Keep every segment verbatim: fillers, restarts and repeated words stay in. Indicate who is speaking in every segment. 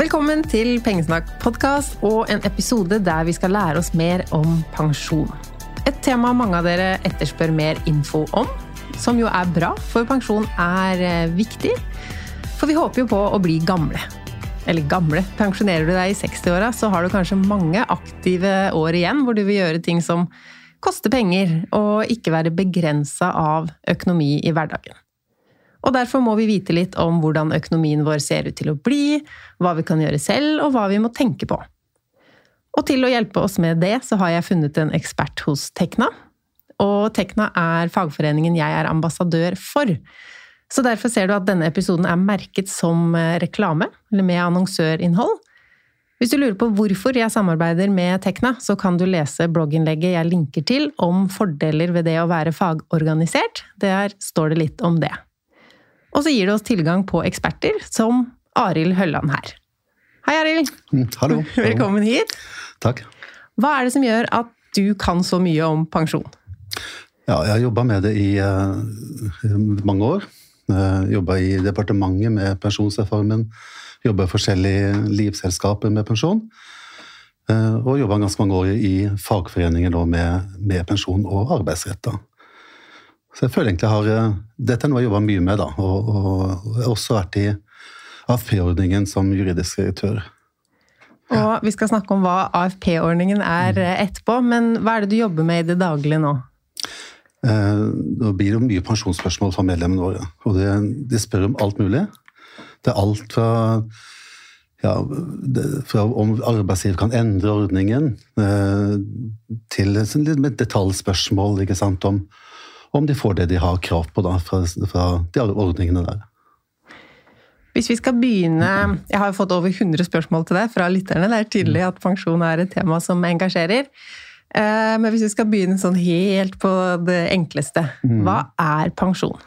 Speaker 1: Velkommen til Pengesnakk-podcast og en episode der vi skal lære oss mer om pensjon. Et tema mange av dere etterspør mer info om, som jo er bra, for pensjon er viktig. For vi håper jo på å bli gamle. Eller gamle. Pensjonerer du deg i seksti-åra, så har du kanskje mange aktive år igjen, hvor du vil gjøre ting som koster penger, og ikke være begrenset av økonomi i hverdagen. Og derfor må vi vite litt om hvordan økonomien vår ser ut til å bli, hva vi kan gjøre selv, og hva vi må tenke på. Og til å hjelpe oss med det, så har jeg funnet en ekspert hos Tekna. Og Tekna er fagforeningen jeg er ambassadør for. Så derfor ser du at denne episoden er merket som reklame, eller med annonsørinnhold. Hvis du lurer på hvorfor jeg samarbeider med Tekna, så kan du lese blogginnlegget jeg linker til om fordeler ved det å være fagorganisert. Der står det litt om det. Og så gir det oss tilgang på eksperter, som Arild Hølland her. Hei, Arild.
Speaker 2: Mm, hallo.
Speaker 1: Velkommen hit.
Speaker 2: Takk.
Speaker 1: Hva er det som gjør at du kan så mye om pensjon?
Speaker 2: Ja, jeg har jobbet med det i uh, mange år. Jeg jobbet i departementet med pensjonsreformen, jobbet i forskjellige livsselskaper med pensjon, uh, og jobbet ganske mange år i fagforeninger nå med, med pensjon og arbeidsretter. Så jeg føler egentlig jeg har, dette er noe jeg jobbet mye med da, og, og jeg har også vært i A F P-ordningen som juridisk direktør.
Speaker 1: Og vi skal snakke om hva A F P-ordningen er etterpå, men hva er det du jobber med i det daglige nå?
Speaker 2: Eh, nå blir det mye pensjonsspørsmål fra medlemmene våre, og det, de spør om alt mulig. Det er alt fra, ja, det, fra om arbeidsgiver kan endre ordningen, eh, til litt med detaljspørsmål, ikke sant, om om de får det de har krav på da, fra, fra de alle ordningene der.
Speaker 1: Hvis vi skal begynne, jeg har jo fått over hundre spørsmål til deg fra lytterne, det er tydelig at pensjon er et tema som engasjerer. Men hvis vi skal begynne sånn helt på det enkleste, hva er pensjon?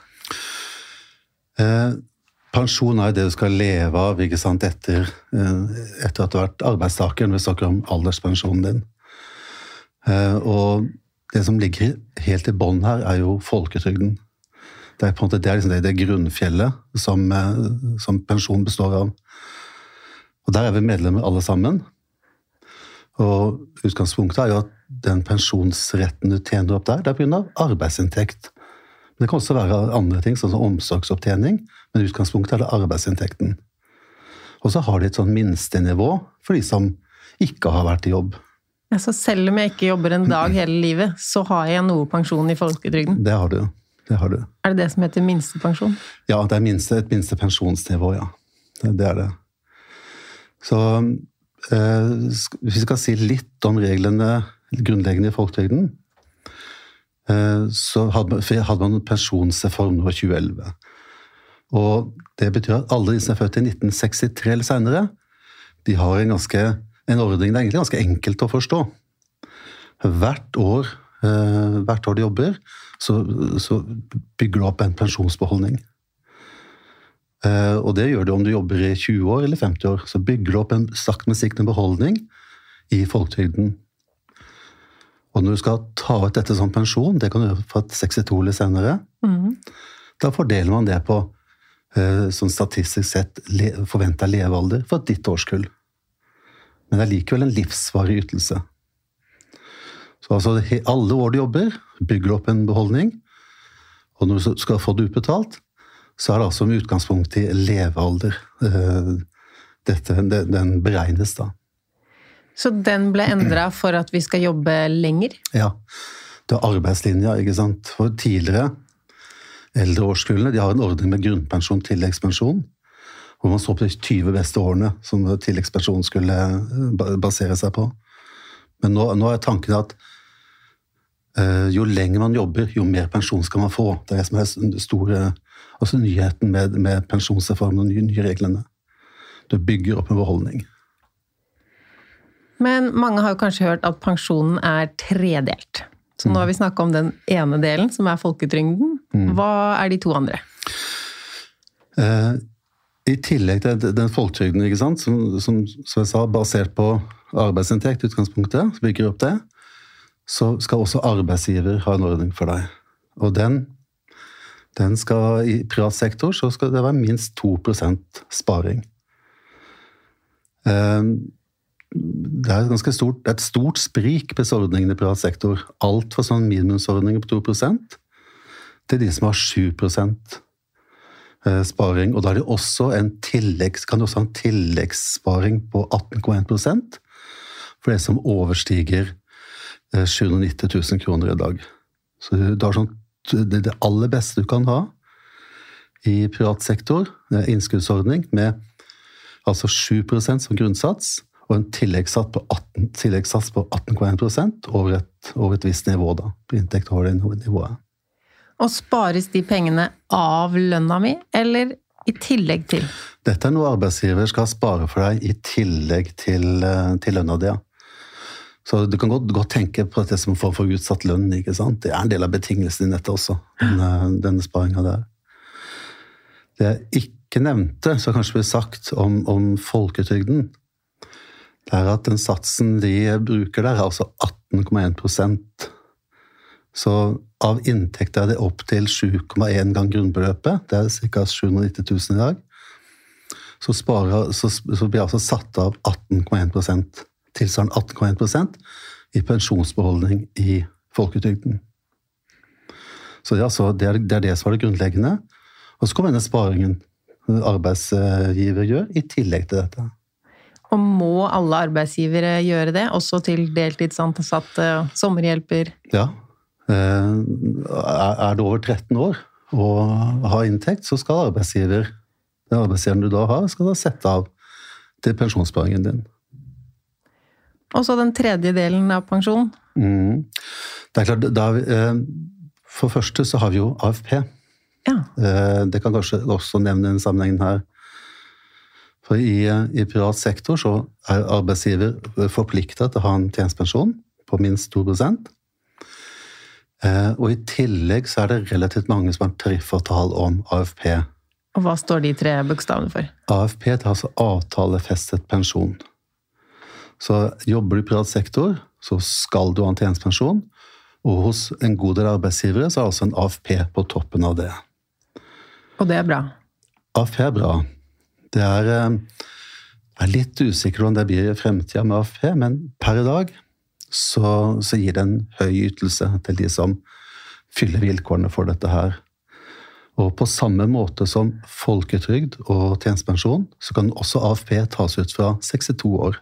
Speaker 2: Eh, pensjon er det du skal leve av, ikke sant, etter, etter at du har vært arbeidstaker, når vi snakker om alderspensjonen din. Eh, og det som ligger helt i bånd her er jo folketrygden. Det er på en måte det, er liksom det, det grunnfjellet som, som pensjon består av. Og der er vi medlemmer alle sammen. Og utgangspunktet er jo at den pensjonsretten du tjener opp der, det er på grunn av arbeidsinntekt. Men det kan også være andre ting, sånn som omsorgsopptjening, men utgangspunktet er det arbeidsinntekten. Og så har de et sånn minstenivå for de som ikke har vært i jobb.
Speaker 1: Ja, så selv om jeg ikke jobber en dag hele livet, så har jeg noe pensjon i folketrygden?
Speaker 2: Det har du, det har du.
Speaker 1: Er det det som heter minstepensjon?
Speaker 2: Ja, det er minste, et minste pensjonsnivå, ja. Det, det er det. Så eh, hvis vi skal si litt om reglene grunnleggende i folketrygden, eh, så hadde, hadde man en pensjonsreform i tjue elleve. Og det betyr at alle de som er født i nitten sekstitre eller senere, de har en ganske en ordning det er egentlig ganske enkelt å forstå. Hvert år, eh, hvert år de jobber, så, så bygger du opp en pensjonsbeholdning. Eh, og det gjør du om du jobber i tjue år eller femti år. Så bygger du opp en sakte, men sikkert beholdning i folketrygden. Og når du skal ta ut dette som pensjon, det kan du gjøre fra sekstito eller senere, mm. da fordeler man det på eh, sånn statistisk sett le, forventet levealder for ditt årskull. Men det er likevel en livsvarig ytelse. Så altså, alle år du jobber, bygger du opp en beholdning, og når du skal få det utbetalt, så er det altså med utgangspunkt i levealder. Dette, den beregnes da.
Speaker 1: Så den ble endret for at vi skal jobbe lenger?
Speaker 2: Ja, det er arbeidslinja, ikke sant? For tidligere, eldre årskullene, de har en ordning med grunnpensjon, tilleggspensjon, hvor man så på de tyve beste årene som tilleggspensjon skulle basere seg på. Men nå, nå er tanken at uh, jo lenger man jobber, jo mer pensjon skal man få. Det er det som er den store altså nyheten med, med pensjonsreformen og nye, nye reglene. Du bygger opp en beholdning.
Speaker 1: Men mange har jo kanskje hørt at pensjonen er tredelt. Så nå har vi snakket om den ene delen, som er folketrygden. Mm. Hva er de to andre?
Speaker 2: Uh, I tillegg til den folketrygden, ikke sant, som, som, som jeg sa, basert på arbeidsinntekt utgangspunktet, så bygger opp det, så skal også arbeidsgiver ha en ordning for deg. Og den, den skal i privat sektor, så skal det være minst to prosent sparing. Det er, ganske stort, det er et stort sprik på ordningene i privat sektor. Alt fra sånn minimumsordninger på to prosent til de som har sju prosent sparing. Og da er det også en tilleggs, kan det også ha en tilleggssparing på atten komma en prosent for det som overstiger sju hundre og nitti tusen kroner i dag. Så det er sånn, det, det aller beste du kan ha i privat sektor, det er innskuddsordning med altså sju prosent som grunnsats, og en tilleggssats på atten, tilleggssats på atten komma en prosent over et, over et visst nivå da, på inntekt over det nivået.
Speaker 1: Og spares de pengene av lønna mi, eller i tillegg til?
Speaker 2: Dette er noe arbeidsgiver skal spare for deg i tillegg til, til lønna di. Ja. Så du kan godt, godt tenke på det som får for utsatt lønn, ikke sant? Det er en del av betingelsene i dette også, denne, denne sparingen der. Det jeg ikke nevnte, så kanskje vi har sagt om, om folketrygden, det er at den satsen de bruker der er altså atten komma en prosent. Så av inntekt er det opp til sju komma en gang grunnbeløpet, det er ca. sju hundre og nitti tusen i dag. Så, sparer, så, så blir altså satt av atten komma en prosent, tilsvarende atten komma en prosent i pensjonsbeholdning i folketrygden. Så det er, altså, det, er, det er det som er det grunnleggende. Og så kommer denne sparingen arbeidsgiver gjør i tillegg til dette.
Speaker 1: Og må alle arbeidsgivere gjøre det, også til deltidsansatte og sommerhjelper?
Speaker 2: Ja. Er det over tretten år og har inntekt, så skal arbeidsgiver, den arbeidsgiveren du da har, skal da sette av til pensjonssparingen din.
Speaker 1: Og så den tredje delen av pensjonen?
Speaker 2: Mm. Det er klart, da, for første så har vi jo A F P.
Speaker 1: Ja.
Speaker 2: Det kan kanskje også nevne den sammenhengen her. For i, i privat sektor så er arbeidsgiver forpliktet til å ha en tjenestepensjon på minst to prosent. Og i tillegg så er det relativt mange som har tariffavtale om A F P.
Speaker 1: Og hva står de tre bokstavene for?
Speaker 2: A F P er altså avtalefestet pensjon. Så jobber du i privat sektor, så skal du ha en tjenestepensjon, og hos en god del arbeidsgivere så er det også en A F P på toppen av det.
Speaker 1: Og det er bra?
Speaker 2: A F P er bra. Det er, er litt usikker om det blir i fremtiden med A F P, men per i dag så, så gir det en høy ytelse til de som fyller vilkårene for dette her. Og på samme måte som folketrygd og tjenestepensjon, så kan også A F P tas ut fra sekstito år.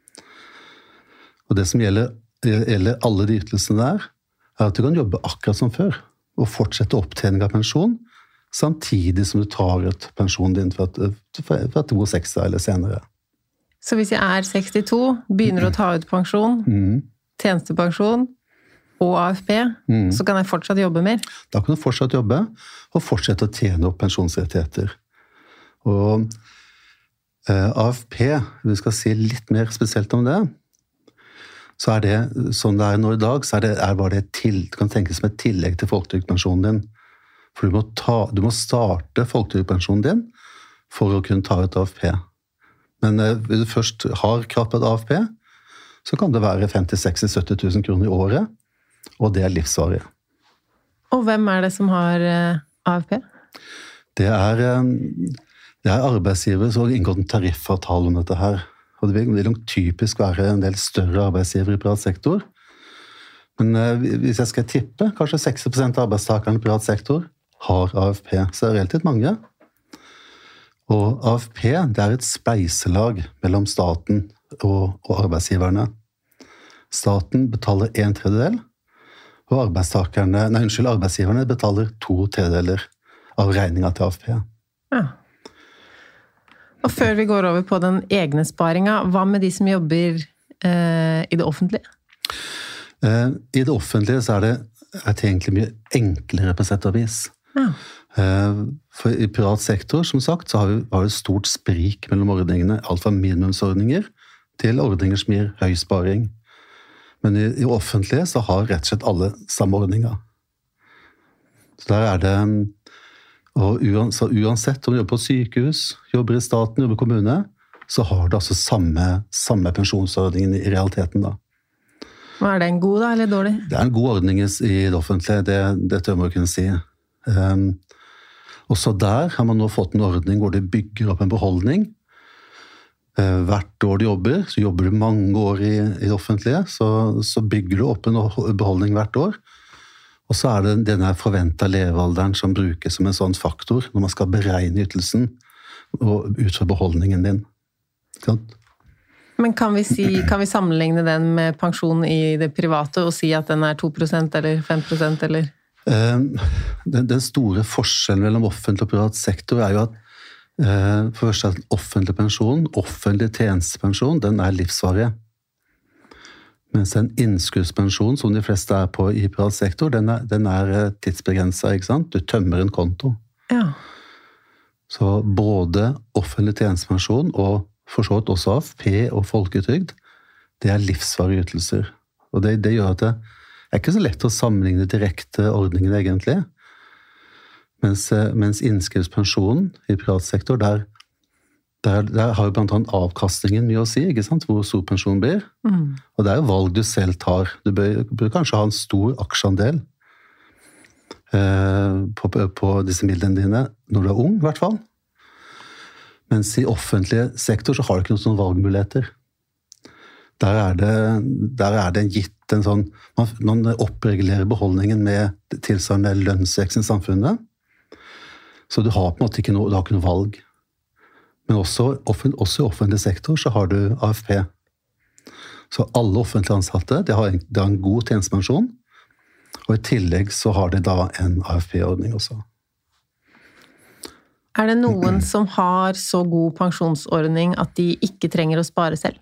Speaker 2: Og det som gjelder, gjelder alle de ytelsene der, er at du kan jobbe akkurat som før, og fortsette opptjening av pensjon, samtidig som du tar ut pensjonen din for at du går seksa eller senere.
Speaker 1: Så hvis jeg er sekstito, begynner å ta ut pensjon, mm. tjenestepensjon og A F P, mm. så kan jeg fortsatt jobbe mer?
Speaker 2: Da kan du fortsatt jobbe, og fortsette å tjene opp pensjonsrettigheter. Og eh, A F P, vi skal si litt mer spesielt om det, så er det, som det er nå i dag, så er det, er bare det til, du kan tenke som et tillegg til folketrygdpensjonen din. For du må, ta, du må starte folketrygdpensjonen din for å kunne ta ut A F P. Men eh, hvis du først har krav på et A F P, så kan det være femti, seksti, sytti tusen kroner i året, og det er livsvarig.
Speaker 1: Og hvem er det som har eh, A F P?
Speaker 2: Det er, eh, det er arbeidsgivere som har inngått en tariffavtale om dette her. Og det vil nok typisk være en del større arbeidsgivere i privat sektor. Men eh, hvis jeg skal tippe, kanskje seksti prosent av arbeidstakerne i privat sektor har A F P, så er det relativt mange. Og A F P, det er et spleiselag mellom staten og, og arbeidsgiverne. Staten betaler en tredjedel, og arbeidstakerne, nei, unnskyld, arbeidsgiverne betaler to tredjedeler av regningen til A F P.
Speaker 1: Ja. Og før vi går over på den egne sparingen, hva med de som jobber eh, i det offentlige?
Speaker 2: Eh, I det offentlige så er det, er det egentlig mye enklere på sett og vis. Ja. Eh, for i privat sektor, som sagt, så har vi har et stort sprik mellom ordningene, alt fra minimumsordninger til ordninger som gir høy sparing. Men i, i offentlige så har rett og slett alle samme ordninger. Så der er det... Og uansett om du jobber på sykehus, jobber i staten, jobber i kommune, så har du altså samme, samme pensjonsordningen i realiteten da.
Speaker 1: Er det en god da, eller dårlig?
Speaker 2: Det er en god ordning i det offentlige, det, det tør man kunne si. Um, og så der har man nå fått en ordning hvor det bygger opp en beholdning hvert år du jobber, så jobber du mange år i, i det offentlige, så, så bygger du opp en beholdning hvert år. Og så er det denne forventet levealderen som brukes som en sånn faktor når man skal beregne ytelsen og ut fra beholdningen din. Sånn?
Speaker 1: Men kan vi, si, kan vi sammenligne den med pensjon i det private og si at den er to prosent eller fem prosent, eller?
Speaker 2: Den, den store forskjellen mellom offentlig og privat sektor er jo at for først at offentlig pensjon, offentlig tjenestepensjon, den er livsvarig. Mens en innskuddspensjon, som de fleste er på i privat sektor, den er, den er tidsbegrenset, ikke sant? Du tømmer en konto.
Speaker 1: Ja.
Speaker 2: Så både offentlig tjenestepensjon og for så vidt også A F P og folketrygd, det er livsvarige ytelser. Og det, det gjør at det er ikke så lett å sammenligne direkte ordningene egentlig. Mens, mens innskuddspensjonen i privat sektor, der, der, der har jo blant annet avkastningen mye å si, ikke sant? Hvor stor pensjonen blir. Mm. Og det er jo valg du selv tar. Du bør, bør kanskje ha en stor aksjeandel eh, på, på disse midlene dine når du er ung, i hvert fall. Mens i offentlig sektor så har du ikke noen sånne valgmuligheter. Der er det, der er det en gitt en sånn, man, man oppregulerer beholdningen med tilsvarende lønnsveksten i samfunnet. Så du har på en måte ikke noe, du har ikke noe valg. Men også, offent, også i offentlig sektor så har du A F P. Så alle offentlige ansatte, de har en, de har en god tjenestepensjon, og i tillegg så har de da en A F P-ordning også.
Speaker 1: Er det noen som har så god pensjonsordning at de ikke trenger å spare selv?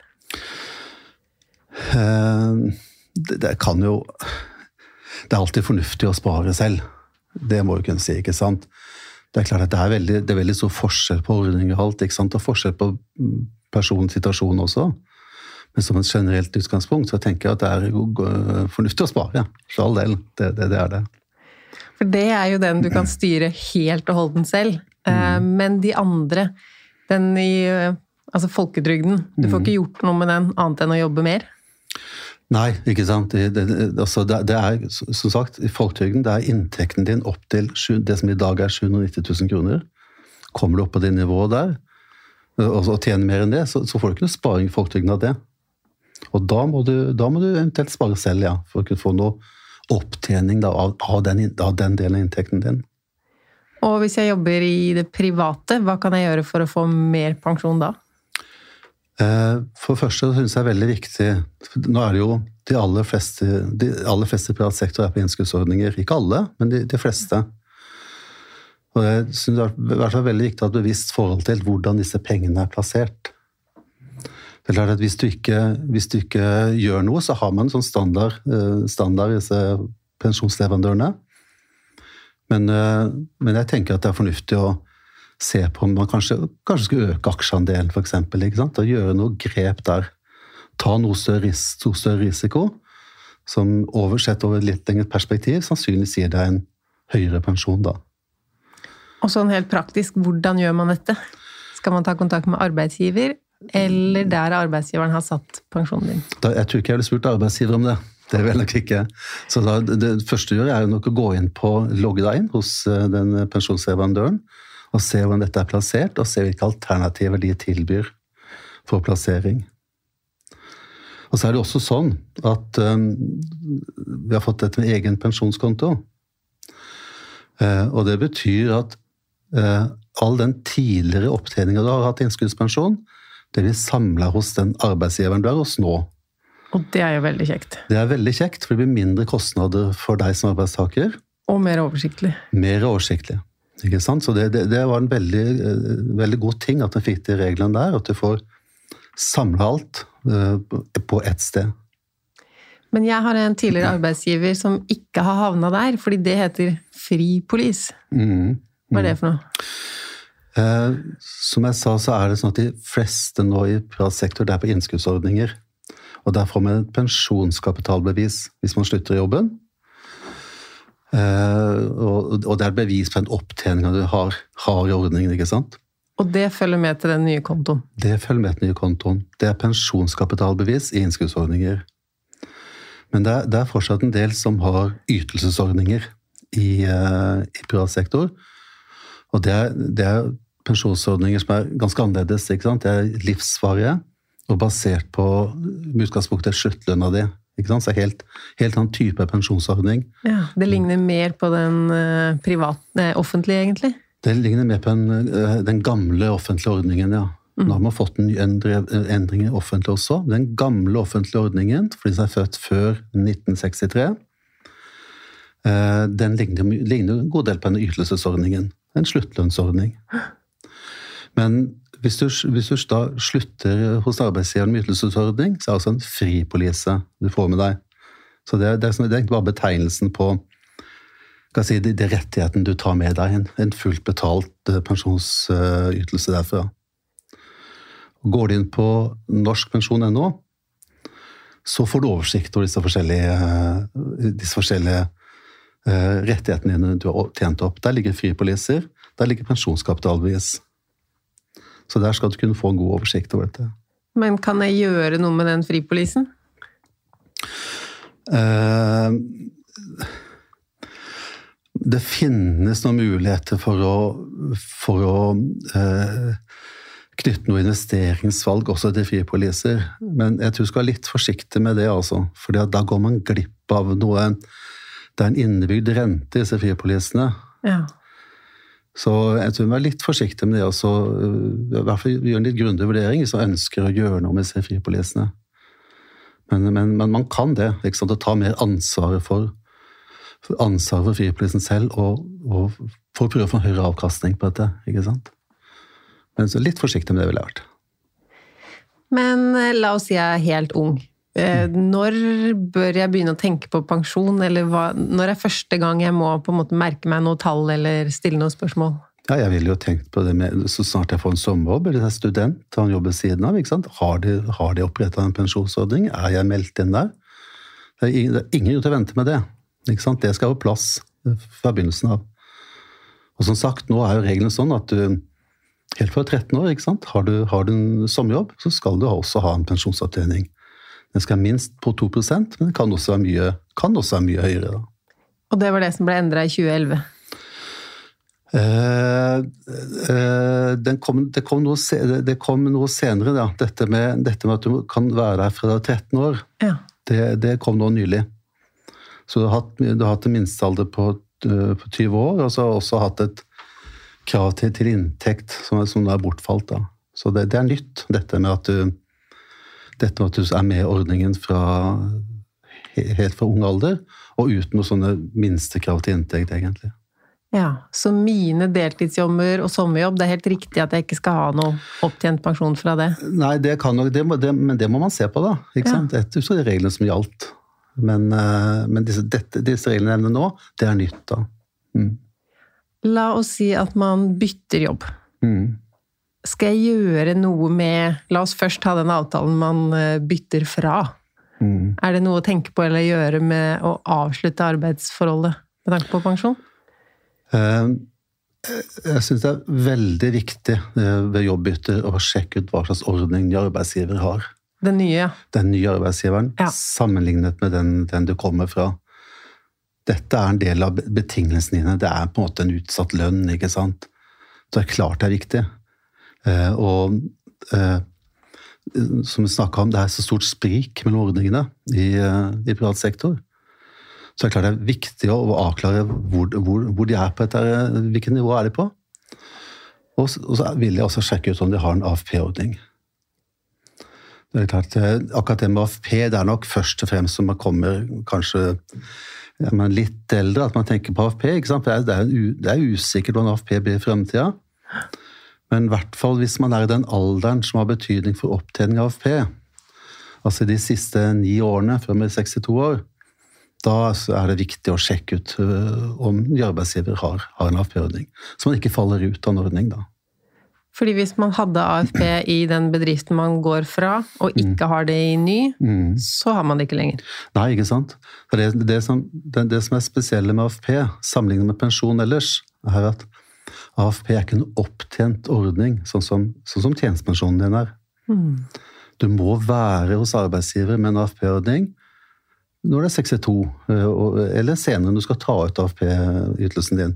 Speaker 2: Det, det kan jo... Det er alltid fornuftig å spare selv. Det må du kunne si, ikke sant? Det er klart at det er veldig, det er veldig stor forskjell på ordninger og alt, ikke sant? Og forskjell på personens situasjon også. Men som et generelt utgangspunkt, så tenker jeg at det er fornuftig å spare. For all del, det, det, det er det.
Speaker 1: For det er jo den du kan styre helt og holden selv. Mm. Men de andre, den i, altså folketrygden, du får ikke gjort noe med den annet enn å jobbe mer?
Speaker 2: Nei, ikke sant. Det, det, altså det, det er, som sagt, i folketrygden, det er inntekten din opp til det som i dag er sju hundre og nitti tusen kroner. Kommer du opp på det nivået der, og tjener mer enn det, så, så får du ikke noe sparing i folketrygden av det. Og da må du, da må du eventuelt spare selv, ja, for å kunne få noe opptjening da, av, av, den, av den delen av inntekten din.
Speaker 1: Og hvis jeg jobber i det private, hva kan jeg gjøre for å få mer pensjon da?
Speaker 2: For det første synes jeg er veldig viktig, nå er det jo de aller fleste, de aller fleste privat sektor er på innskuddsordninger, ikke alle, men de, de fleste. Og jeg synes det er hvert fall veldig viktig å ha et bevisst forhold til hvordan disse pengene er plassert. Det er klart at hvis du ikke, hvis du ikke gjør noe, så har man en sånn standard, standard i disse pensjonsleverandørene. Men, men jeg tenker at det er fornuftig å se på om man kanskje, kanskje skal øke aksjeandelen for eksempel, ikke sant? Og gjøre noe grep der. Ta noe større, ris noe større risiko, som oversett over et litt lengre perspektiv, sannsynligvis gir deg en høyere pensjon da.
Speaker 1: Og sånn helt praktisk, hvordan gjør man dette? Skal man ta kontakt med arbeidsgiver, eller der arbeidsgiveren har satt pensjonen din?
Speaker 2: Da, jeg tror ikke jeg ville spurt arbeidsgiver om det. Det vil nok ikke. Så da, det, det første du gjør er jo nok å gå inn på, logge deg inn hos den pensjonsleverandøren, og se hvordan dette er plassert, og se hvilke alternativer de tilbyr for plassering. Og så er det også sånn at um, vi har fått dette med egen pensjonskonto. Uh, og det betyr at uh, all den tidligere opptjeningen du har hatt innskuddspensjon, det vil samle hos den arbeidsgiveren du er hos nå.
Speaker 1: Og det er jo veldig kjekt.
Speaker 2: Det er veldig kjekt, for det blir mindre kostnader for deg som arbeidstaker.
Speaker 1: Og mer oversiktlig.
Speaker 2: Mer oversiktlig. Ikke sant? Så det, det, det var en veldig, veldig god ting at du fikk de reglene der, at du får samle alt uh, på ett sted.
Speaker 1: Men jeg har en tidligere arbeidsgiver som ikke har havnet der, fordi det heter fripolis. Mm, mm. Hva er det for noe?
Speaker 2: Uh, som jeg sa, så er det sånn at de fleste nå i privat sektor, det er på innskuddsordninger. Og der får man et pensjonskapitalbevis hvis man slutter jobben. Uh, og, og det er bevis på en opptjening du har, har i ordningen, ikke sant?
Speaker 1: Og det følger med til den nye kontoen? Det
Speaker 2: følger med til den nye kontoen. Det er pensjonskapitalbevis i innskuddsordninger. Men det er, det er fortsatt en del som har ytelsesordninger i, uh, i privat sektor. Og det er, det er pensjonsordninger som er ganske annerledes, ikke sant? Det er livsvarige og basert på utgangspunktet sluttlønna di, ikke sant? Så det er helt, helt annen type pensjonsordning.
Speaker 1: Ja, det ligner mer på den uh, privat, nei, offentlige egentlig?
Speaker 2: Det ligner mer på en, uh, den gamle offentlige ordningen, ja. Mm. Nå har man fått en endring i offentlig også. Den gamle offentlige ordningen, for de som er født før nitten sekstitre, uh, den ligner, ligner en god del på en ytelsesordningen, en sluttlønnsordning. Men hvis du, hvis du da slutter hos arbeidsgiveren med ytelsesordning, så er det altså en fripolise du får med deg. Så det, det, er, det er egentlig bare betegnelsen på kan jeg si, det, det rettigheten du tar med deg, en, en fullt betalt pensjonsytelse derfra. Går du inn på norskpensjon punkt no, så får du oversikt over disse forskjellige, disse forskjellige uh, rettighetene dine du har tjent opp. Der ligger fripoliser, der ligger pensjonskapitalbevis. Så der skal du kunne få en god oversikt over dette.
Speaker 1: Men kan jeg gjøre noe med den fripolisen?
Speaker 2: Uh, det finnes noen muligheter for å, for å uh, knytte noen investeringsvalg også til fripoliser. Men jeg tror du skal være litt forsiktig med det, altså. For da går man glipp av noe. Det er en innebygd rente i disse fripolisene. Ja. Så jeg tror man er litt forsiktig med det også. I hvert fall gjøre en litt grundig vurdering hvis man ønsker å gjøre noe med disse fripolisene. Men, men, men man kan det, ikke sant? Å ta mer ansvar for, for ansvar for fripolisen selv, og, og for å prøve å få en høyere avkastning på dette, ikke sant? Men så litt forsiktig med det ville jeg vært.
Speaker 1: Men la oss si jeg er helt ung. Når bør jeg begynne å tenke på pensjon, eller hva, når er første gang jeg må på en måte merke meg noe tall eller stille noen spørsmål?
Speaker 2: Ja, jeg ville jo tenkt på det med, så snart jeg får en sommerjobb, eller jeg er student, tar en jobb ved siden av, ikke sant? Har de, har de opprettet en pensjonsordning? Er jeg meldt inn der? Det er ingen, det er ingen grunn til å vente med det, ikke sant? Det skal ha plass fra begynnelsen av. Og som sagt, nå er jo reglene sånn at du helt fra tretten år, ikke sant? Har du, har du en sommerjobb, så skal du også ha en pensjonsopptjening. Den skal minst på to prosent, men det kan også være mye, kan også være mye høyere. Da.
Speaker 1: Og det var det som ble endret i tjue elleve?
Speaker 2: Eh, eh, den kom, det, kom noe, det kom noe senere, da. Dette med, dette med at du kan være der fra tretten år. Ja. Det, det kom nå nylig. Så du har hatt, du har hatt en minstealder på, på tyve år, og så har du også hatt et krav til, til inntekt som, som er bortfalt. Da. Så det, det er nytt, dette med at du, dette med at du er med i ordningen fra, helt fra ung alder, og uten noe sånne minste krav til inntekt, egentlig.
Speaker 1: Ja, så mine deltidsjobber og sommerjobb, det er helt riktig at jeg ikke skal ha noe opptjent pensjon fra det?
Speaker 2: Nei, det kan nok, det, det, men det må man se på da, ikke sant? Ja. Etter så er det reglene som gjaldt. Men, men disse, dette, disse reglene jeg nevner nå, det er nytt da. Mm.
Speaker 1: La oss si at man bytter jobb.
Speaker 2: Mm.
Speaker 1: Skal jeg gjøre noe med, la oss først ha den avtalen man bytter fra. Mm. Er det noe å tenke på eller gjøre med å avslutte arbeidsforholdet med tanke på pensjon?
Speaker 2: Jeg synes det er veldig viktig ved jobbbytter å sjekke ut hva slags ordning de arbeidsgiver har.
Speaker 1: Den nye, ja.
Speaker 2: Den nye arbeidsgiveren, ja. Sammenlignet med den, den du kommer fra. Dette er en del av betingelsene dine. Det er på en måte en utsatt lønn, ikke sant? Så det er klart det er viktig. Eh, og eh, som vi snakket om, det er så stort sprik mellom ordningene i, i privat sektor. Så det er klart det er viktig å avklare hvor, hvor, hvor de er på dette, hvilket nivå er de på. Og, og så vil jeg også sjekke ut om de har en A F P-ordning. Det er klart, akkurat det med A F P, det er nok først og fremst som man kommer kanskje er man litt eldre, at man tenker på A F P, ikke sant? Det er, det er usikkert hvordan A F P blir i fremtiden. Men i hvert fall hvis man er i den alderen som har betydning for opptjening av A F P, altså de siste ni årene, frem til sekstito år, da er det viktig å sjekke ut om arbeidsgiver har, har en A F P-ordning, så man ikke faller ut av en ordning da.
Speaker 1: Fordi hvis man hadde A F P i den bedriften man går fra, og ikke mm. har det i ny, mm. så har man det ikke lenger.
Speaker 2: Nei, ikke sant? Det, det, som, det, det som er spesielle med A F P, sammenlignet med pensjon ellers, er at A F P er ikke en opptjent ordning, sånn som, sånn som tjenestepensjonen din er. Mm. Du må være hos arbeidsgiver med en A F P-ordning når det er sekstito, eller senere når du skal ta ut A F P-ytelsen din.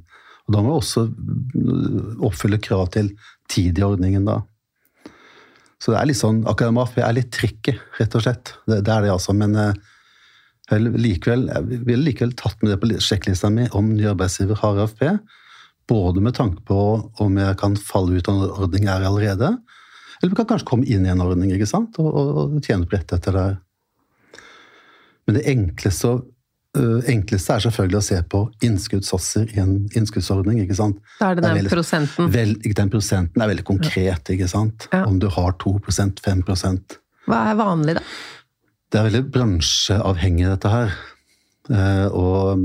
Speaker 2: Og da må du også oppfylle krav til tid i ordningen da. Så det er litt sånn, akkurat med A F P er litt tricky, rett og slett. Det, det er det altså, men jeg, likevel, jeg ville likevel tatt med det på sjekklista mi om ny arbeidsgiver har A F P, både med tanke på om jeg kan falle ut av en ordning jeg er allerede, eller vi kan kanskje komme inn i en ordning, ikke sant? Og, og, og tjene på rett etter det. Men det enkleste, uh, enkleste er selvfølgelig å se på innskuddssatser i en innskuddsordning, ikke sant?
Speaker 1: Da er det den
Speaker 2: det er veldig,
Speaker 1: prosenten.
Speaker 2: Vel, den prosenten er veldig konkret, ikke sant?
Speaker 1: Ja. Om
Speaker 2: du har to prosent, fem prosent.
Speaker 1: Hva er vanlig da?
Speaker 2: Det er veldig bransjeavhengig dette her. Uh, og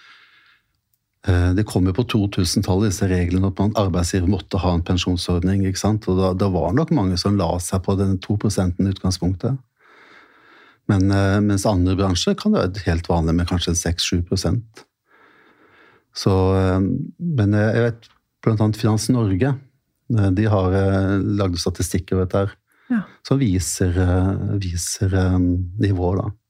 Speaker 2: Det kom jo på to tusen-tallet, disse reglene, at man arbeidsgiver måtte ha en pensjonsordning, ikke sant? Og da, da var nok mange som la seg på den to prosenten utgangspunktet. Men mens andre bransjer kan det være helt vanlig med kanskje seks til sju prosent. Så, men jeg vet, blant annet Finans Norge, de har laget statistikker over dette her, ja. Som viser, viser nivået da.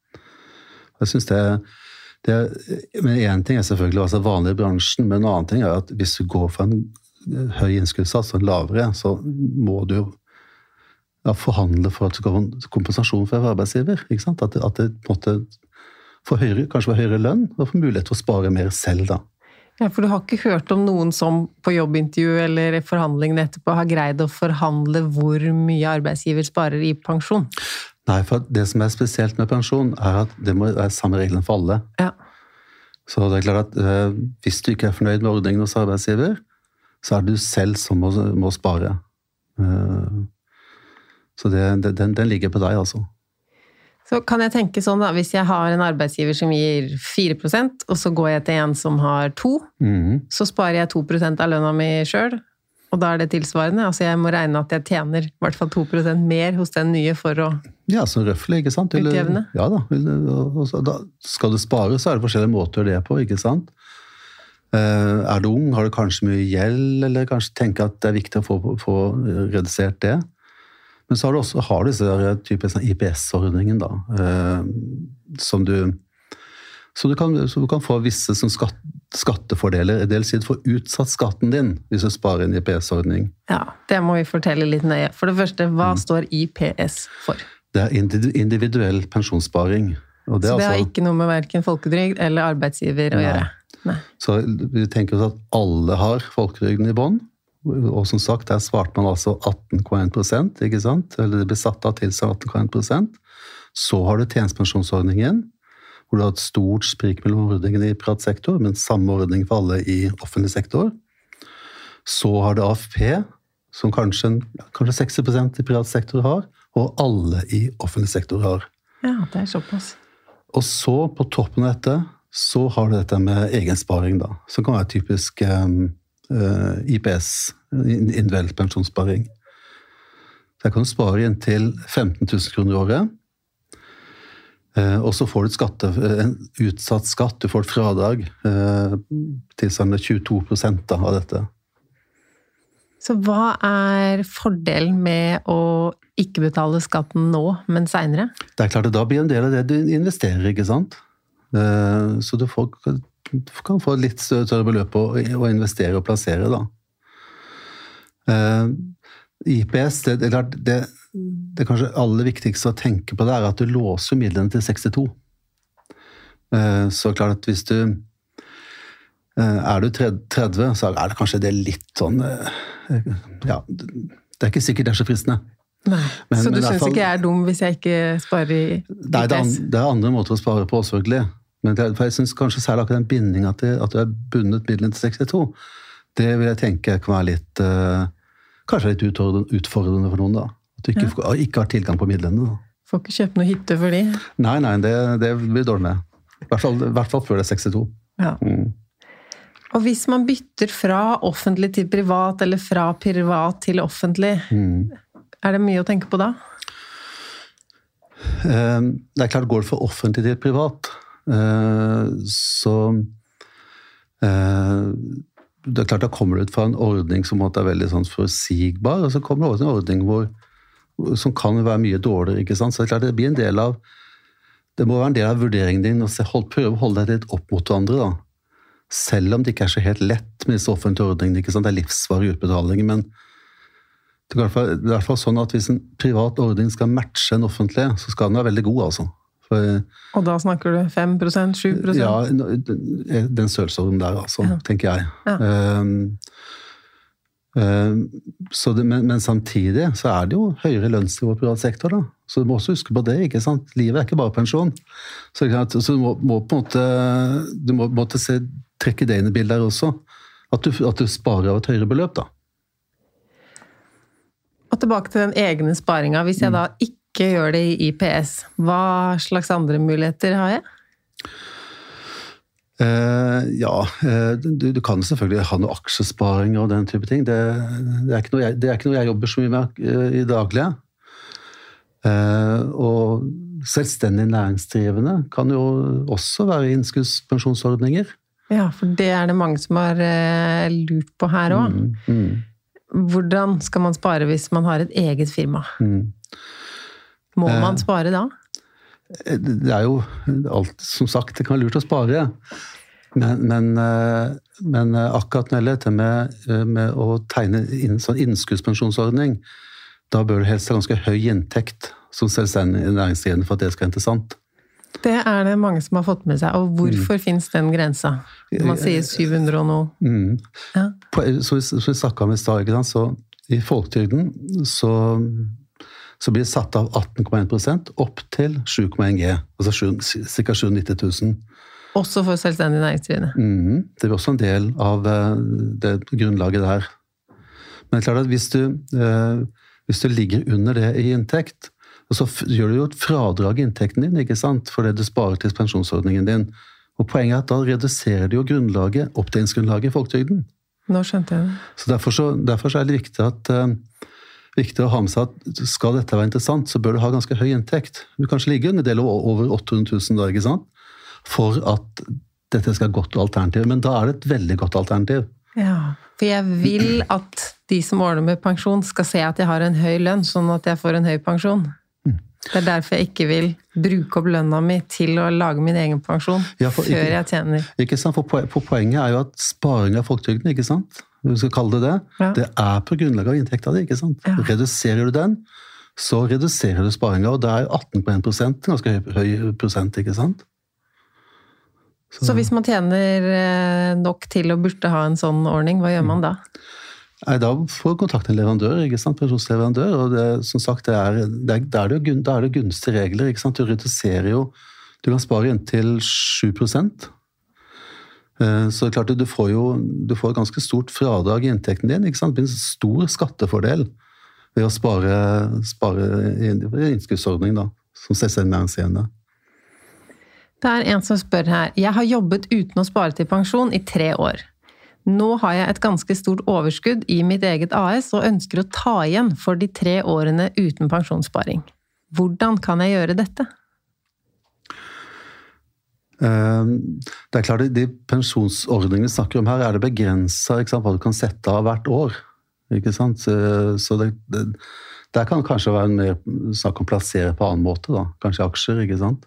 Speaker 2: Jeg synes det Det er, men en ting er selvfølgelig altså vanlig i bransjen, men en annen ting er at hvis du går for en høy innskuddssats og en lavere, så må du jo ja, forhandle for at du skal få en kompensasjon for arbeidsgiver. Ikke sant? At, at det på en måte får høyere, kanskje får høyere lønn, og får mulighet til å spare mer selv da.
Speaker 1: Ja, for du har ikke hørt om noen som på jobbintervju eller forhandlingene etterpå har greid å forhandle hvor mye arbeidsgiver sparer i pensjon?
Speaker 2: Nei, for det som er spesielt med pensjon er at det må være samme reglene for alle.
Speaker 1: Ja.
Speaker 2: Så det er klart at uh, hvis du ikke er fornøyd med ordningen hos arbeidsgiver, så er det du selv som må, må spare. Uh, så det, det, den, den ligger på deg altså.
Speaker 1: Så kan jeg tenke sånn da, hvis jeg har en arbeidsgiver som gir fire prosent, og så går jeg til en som har to, mm. så sparer jeg to prosent av lønna mi selv, og da er det tilsvarende. Altså jeg må regne at jeg tjener i hvert fall to prosent mer hos den nye for å
Speaker 2: ja, så røffelig, ikke sant?
Speaker 1: utjevne.
Speaker 2: Ja da, og da skal du spare, så er det forskjellige måter det på, ikke sant? Er du ung, har du kanskje mye gjeld, eller kanskje tenker at det er viktig å få, få redusert det. Men så har du også har disse typisk I P S-ordningen da, som du Så du kan, så du kan få visse som skatt, skattefordeler. I del siden få utsatt skatten din hvis du sparer en I P S-ordning.
Speaker 1: Ja, det må vi fortelle litt nøye. For det første, hva mm. står I P S for?
Speaker 2: Det er individuell pensjonssparing. Og det
Speaker 1: så det
Speaker 2: altså,
Speaker 1: har ikke noe med hverken folketrygd eller arbeidsgiver å nei. gjøre? Nei.
Speaker 2: Så vi tenker oss at alle har folketrygden i bånd. Og som sagt, der svarte man altså atten komma én prosent, ikke sant? Eller det ble satt av til seg atten komma én prosent. Så har du tjenestepensjonsordningen, hvor du har et stort sprik mellom ordningene i privat sektor, men samme ordning for alle i offentlig sektor. Så har du A F P, som kanskje, kanskje seksti prosent i privat sektor har, og alle i offentlig sektor har.
Speaker 1: Ja, det er såpass.
Speaker 2: Og så, på toppen av dette, så har du dette med egensparing da, som kan være typisk um, uh, I P S, individuell pensjonssparing. Der kan du spare inn til femten tusen kroner i året, og så får du et skatte, en utsatt skatt, du får et fradrag tilsvarende tjueto prosent av dette.
Speaker 1: Så hva er fordelen med å ikke betale skatten nå, men senere? Det
Speaker 2: er klart at da blir en del av det du investerer, ikke sant? Så du, får, du kan få litt større beløp å, å investere og plassere da. I P S, det, det er klart, det det kanskje aller viktigste å tenke på det er at du låser midlene til sekstito. Så klart at hvis du er du tredve, så er det kanskje det litt sånn ja, det er ikke sikkert det er så fristende.
Speaker 1: Nei, men, så du synes fall, ikke jeg er dum hvis jeg ikke sparer i I P S?
Speaker 2: Nei, det er, det er andre måter å spare på også, selvfølgelig. Men for jeg synes kanskje særlig akkurat den binding at, det, at du er bundet midlene til sekstito, det vil jeg tenke kan være litt kanskje litt utfordrende for noen da. At du ikke, ja. ikke har tilgang på midlene. Da.
Speaker 1: Får ikke kjøpt noe hytte for de?
Speaker 2: Nei, nei, det, det blir dårlig med. I hvert fall, i hvert fall før det er sekstito.
Speaker 1: Ja. Mm. Og hvis man bytter fra offentlig til privat, eller fra privat til offentlig, mm. er det mye å tenke på da?
Speaker 2: Det er klart, går det fra offentlig til privat, så det er klart, da kommer du ut fra en ordning som er veldig sånn forutsigbar, og så kommer det også en ordning hvor som kan være mye dårligere, ikke sant? Så det er klart, det blir en del av, det må være en del av vurderingen din, og hold, prøve å holde deg litt opp mot andre da. selv om det ikke er så helt lett med disse offentlige ordningene, ikke sant? Det er livsvarig utbetaling, men det er i hvert fall, det er i hvert fall sånn at hvis en privat ordning skal matche en offentlig, så skal den være veldig god, altså. For,
Speaker 1: og da snakker du fem prosent, sju prosent?
Speaker 2: Ja, den størrelsesorden der, altså, ja. Tenker jeg. Ja. Um, um, så det, men, men samtidig så er det jo høyere lønnsnivå i privat sektor, da. Så du må også huske på det, ikke sant? Livet er ikke bare pensjon. Så, så du må, må på en måte, du må på en måte se, trekke det inn i bildet her også. At du, at du sparer av et høyere beløp, da.
Speaker 1: Og tilbake til den egne sparinga. Hvis jeg da ikke gjør det i I P S, hva slags andre muligheter har jeg?
Speaker 2: Eh, ja, du, du kan selvfølgelig ha noe aksjesparing og den type ting. Det, det, er ikke noe jeg, det er ikke noe jeg jobber så mye med i daglige. Eh, og selvstendig næringsdrivende kan jo også være innskuddspensjonsordninger. Ja,
Speaker 1: for det er det mange som har eh, lurt på her også. Mm, mm. Hvordan skal man spare hvis man har et eget firma? Mm. Må man spare da?
Speaker 2: Det er jo alt, som sagt, det kan være lurt å spare. Men, men, men akkurat når det gjelder med, med å tegne inn sånn innskuddspensjonsordning, da bør det helst ha ganske høy inntekt som selvstendig næringsdrivende for at det skal være interessant.
Speaker 1: Det er det mange som har fått med seg. Og hvorfor mm. finnes den grensa? Man sier syv hundre og noe. Mm. Ja.
Speaker 2: På, så, så vi snakket om i stad, så i folketrygden så, så blir det satt av atten komma en prosent opp til sju komma en G, altså ca. sju hundre og nitti tusen.
Speaker 1: Også for selvstendig næringsdrivende?
Speaker 2: Mm. Det blir også en del av det grunnlaget der. Men det er klart at hvis du, hvis du ligger under det i inntekt, og så gjør du jo et fradrag i inntekten din, ikke sant, for det du sparer til pensjonsordningen din. Og poenget er at da reduserer du jo grunnlaget, opptjeningsgrunnlaget i folketrygden.
Speaker 1: Nå skjønte jeg det.
Speaker 2: Så derfor, så, derfor så er det viktig, at, uh, viktig å ha med seg at skal dette være interessant, så bør du ha ganske høy inntekt. Du kanskje ligger en del over åtte hundre tusen da, ikke sant? For at dette skal være et godt alternativ. Men da er det et veldig godt alternativ.
Speaker 1: Ja, for jeg vil at de som ordner med pensjon skal se at jeg har en høy lønn, sånn at jeg får en høy pensjon. Det er derfor jeg ikke vil bruke opp lønna mi til å lage min egen pensjon ja, for, før ikke, jeg tjener.
Speaker 2: Ikke sant, for, for poenget er jo at sparing av folketrygden, ikke sant? Du skal kalle det det. Ja. Det er på grunnlag av inntekta di, ikke sant? Ja. Reduserer du den, så reduserer du sparinga, og det er atten komma en prosent, ganske høy, høy prosent, ikke sant?
Speaker 1: Så. Så hvis man tjener nok til å burde ha en sånn ordning, hva gjør man da?
Speaker 2: Nei, da får du kontakt med en leverandør, ikke sant, pensjonsleverandør, og det, som sagt, det er, det er, da er det jo da er det gunstige regler, ikke sant, du reduserer jo, du kan spare inntil sju prosent, så det er klart at du får jo, du får et ganske stort fradrag i inntekten din, ikke sant, det blir en stor skattefordel ved å spare, spare i en innskuddsordning da, som selvstendig næringsdrivende.
Speaker 1: Det er en som spør her, jeg har jobbet uten å spare til pensjon i tre år. Nå har jeg et ganske stort overskudd i mitt eget A S og ønsker å ta igjen for de tre årene uten pensjonssparing. Hvordan kan jeg gjøre dette?
Speaker 2: Det er klart, de pensjonsordningene vi snakker om her, er det begrenset, ikke sant, hva du kan sette av hvert år. Ikke sant? Så det, det, det kan kanskje være en mer snakk om plassere på annen måte, da. Kanskje aksjer, ikke sant?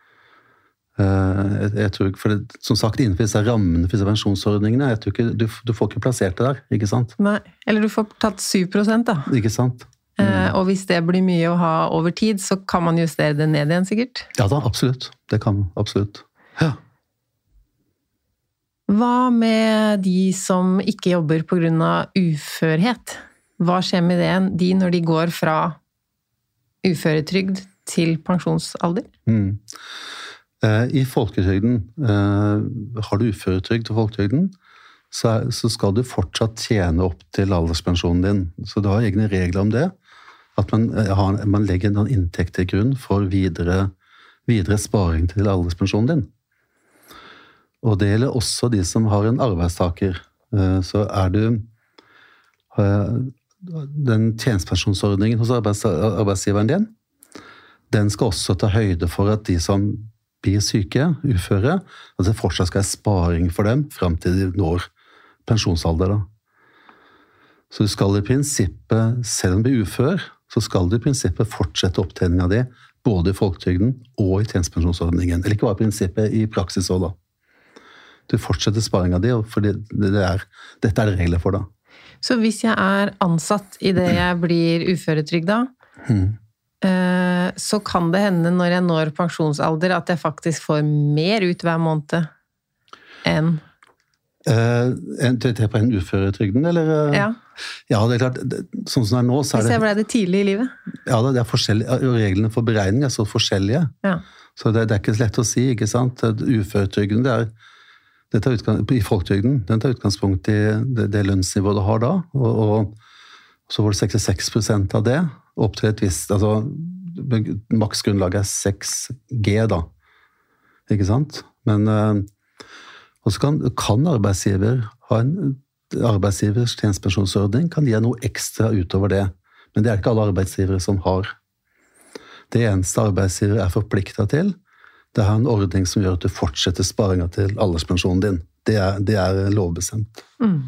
Speaker 2: Jeg, jeg tror ikke, for det, som sagt, innenfor disse rammene for disse pensjonsordningene, jeg tror ikke, du, du får ikke plassert det der, ikke sant?
Speaker 1: Nei, eller du får tatt syv prosent da.
Speaker 2: Ikke sant?
Speaker 1: Mm. Eh, og hvis det blir mye å ha over tid, så kan man justere det ned igjen, sikkert?
Speaker 2: Ja da, absolutt. Det kan man, absolutt. Ja.
Speaker 1: Hva med de som ikke jobber på grunn av uførhet? Hva skjer med det, de når de går fra uføretrygd til pensjonsalder?
Speaker 2: Mm. I folketrygden, har du uføretrygd til folketrygden, så skal du fortsatt tjene opp til alderspensjonen din. Så du har egne regler om det, at man, har, man legger en inntekt til grunn for videre, videre sparing til alderspensjonen din. Og det gjelder også de som har en arbeidstaker. Så er du den tjenestepensjonsordningen hos arbeids, arbeidsgiveren din, den skal også ta høyde for at de som blir syke, uføre, at det fortsatt skal være sparing for dem frem til de når pensjonsalder. Da. Så du skal i prinsippet, selv om du blir ufør, så skal du i prinsippet fortsette opptjeningen di, både i folketrygden og i tjenestepensjonsordningen. Eller ikke bare i prinsippet, i praksis også da. Du fortsetter sparingen din, for det, det er, dette er det regler for da.
Speaker 1: Så hvis jeg er ansatt i det jeg blir uføretrygda, mm. så kan det hende når jeg når pensjonsalder at jeg faktisk får mer ut hver måned enn?
Speaker 2: Uh, en, på en uføretrygden, eller?
Speaker 1: Ja.
Speaker 2: Ja, det er klart, det, sånn som det er nå, så er det...
Speaker 1: Hvis jeg ble det tidlig i livet?
Speaker 2: Ja, det er forskjellige, reglene for beregning er så forskjellige. Ja. Så det, det er ikke så lett å si, ikke sant? Uføretrygden, det er, det tar utgang, i folketrygden, den tar utgangspunkt i det, det lønnsnivået du har da, og, og så var det sekstiseks prosent av det, opp til et visst, altså, maksgrunnlaget er seks G da, ikke sant? Men, og så kan, kan arbeidsgiver ha en arbeidsgivers tjenestepensjonsordning, kan gi noe ekstra utover det, men det er ikke alle arbeidsgivere som har. Det eneste arbeidsgiver er forpliktet til, det er en ordning som gjør at du fortsetter sparingen til alderspensjonen din. Det er, det er lovbestemt. Mm.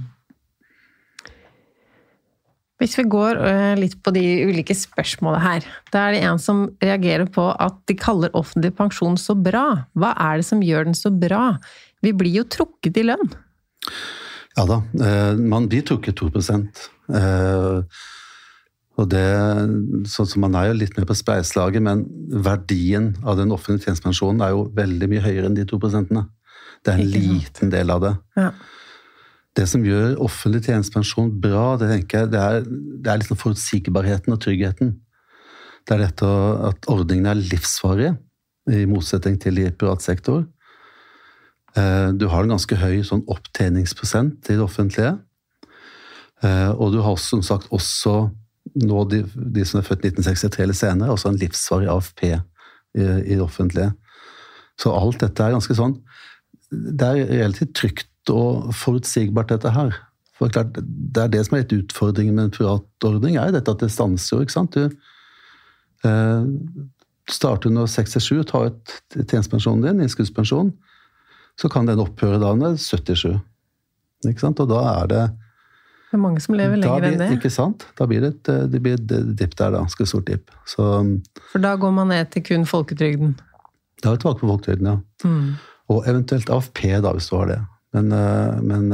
Speaker 1: Hvis vi går litt på de ulike spørsmålene her, da er det en som reagerer på at de kaller offentlig pensjon så bra. Hva er det som gjør den så bra? Vi blir jo trukket i lønn.
Speaker 2: Ja da, man blir trukket to prosent. Og det, sånn som man er jo litt mer på spleislaget, men verdien av den offentlige tjenestepensjonen er jo veldig mye høyere enn de to prosentene. Det er en liten del av det. Ja. Det som gjør offentlig tjenestepensjon bra, det tenker jeg, det er, det er liksom forutsigbarheten og tryggheten. Det er dette at ordningen er livsvarig, i motsetning til i privat sektor. Du har en ganske høy sånn opptjeningsprosent i det offentlige, og du har som sagt også nå de, de som er født nitten sekstitre eller senere, også en livsvarig A F P i, i det offentlige. Så alt dette er ganske sånn, det er relativt trygt og forutsigbart dette her. For klart, det er det som er litt utfordringen med en privatordning, er dette at det stanser jo, ikke sant? Du eh, starter når sekstisju, tar ut tjenestepensjonen din, innskuddspensjon, så kan den opphøre da med syttisju. Ikke sant? Og da er det
Speaker 1: Det er mange som lever lenger
Speaker 2: blir,
Speaker 1: enn det.
Speaker 2: Ikke sant? Da blir det et, det blir et dipp der da, ganske stort dipp. Så,
Speaker 1: For da går man ned til kun folketrygden?
Speaker 2: Da er vi tilbake på folketrygden, ja. Mm. Og eventuelt A F P da, hvis du har det. Men, men,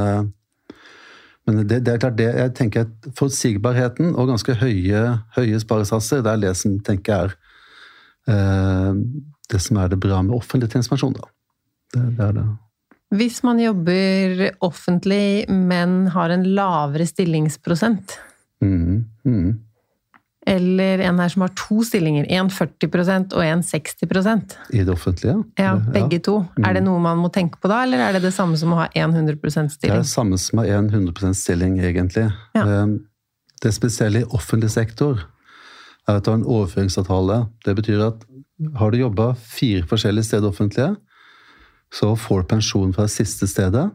Speaker 2: men det, det er klart det, jeg tenker at forutsigbarheten og ganske høye, høye sparesatser, det er det som tenker er eh, det som er det bra med offentlig tjenestepensjon da. Det, det er det.
Speaker 1: Hvis man jobber offentlig, men har en lavere stillingsprosent, mm, mm. eller en her som har to stillinger, en førti prosent og en seksti prosent.
Speaker 2: I det offentlige?
Speaker 1: Ja, begge ja. to. Mm. Er det noe man må tenke på da, eller er det det samme som å ha hundre prosent stilling?
Speaker 2: Det er det samme som å ha hundre prosent stilling, egentlig. Ja. Det spesielle i offentlig sektor er at du har en overføringsavtale. Det betyr at har du jobbet fire forskjellige steder offentlige, så får du pensjon fra det siste stedet,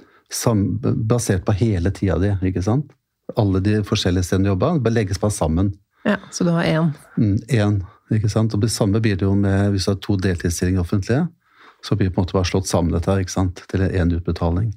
Speaker 2: basert på hele tida di, ikke sant? Alle de forskjellige stedene du jobber, bare legges bare sammen.
Speaker 1: Ja, så du har en.
Speaker 2: Mm, en, ikke sant? Og det samme blir det jo med, hvis du har to deltidsstillinger offentlige, så blir det på en måte bare slått sammen dette, ikke sant? Til en utbetaling.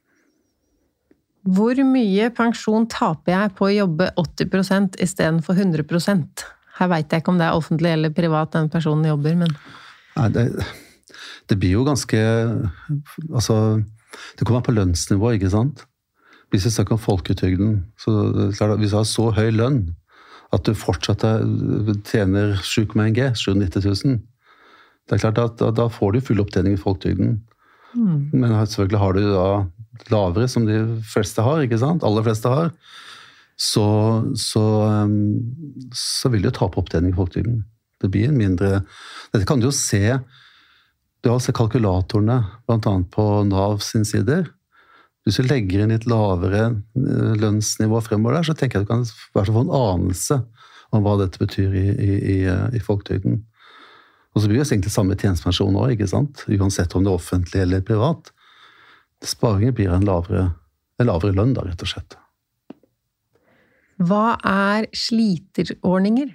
Speaker 1: Hvor mye pensjon taper jeg på å jobbe åtti prosent i stedet for hundre prosent? Her vet jeg ikke om det er offentlig eller privat den personen jobber, men...
Speaker 2: Nei, det, det blir jo ganske, altså, det kommer på lønnsnivå, ikke sant? Hvis vi snakker om folketrygden, så hvis du har så høy lønn, at du fortsatt tjener sju komma en G, syttiåtte tusen, det er klart at da, da får du full opptjening i folketrygden. Mm. Men selvfølgelig har du da lavere, som de fleste har, ikke sant? Aller fleste har. Så, så, så vil du ta på opptjening i folketrygden. Det blir en mindre... Dette kan du jo se, du har sett kalkulatorene, blant annet på Nav sin sider. Hvis du legger inn litt lavere lønnsnivå fremover der, så tenker jeg at du kan i hvert fall få en anelse om hva dette betyr i, i, i, i folketrygden. Og så blir det egentlig samme tjenestepensjon også, ikke sant? Uansett om det er offentlig eller privat. Sparingen blir en lavere, en lavere lønn da, rett og slett.
Speaker 1: Hva er sliterordninger?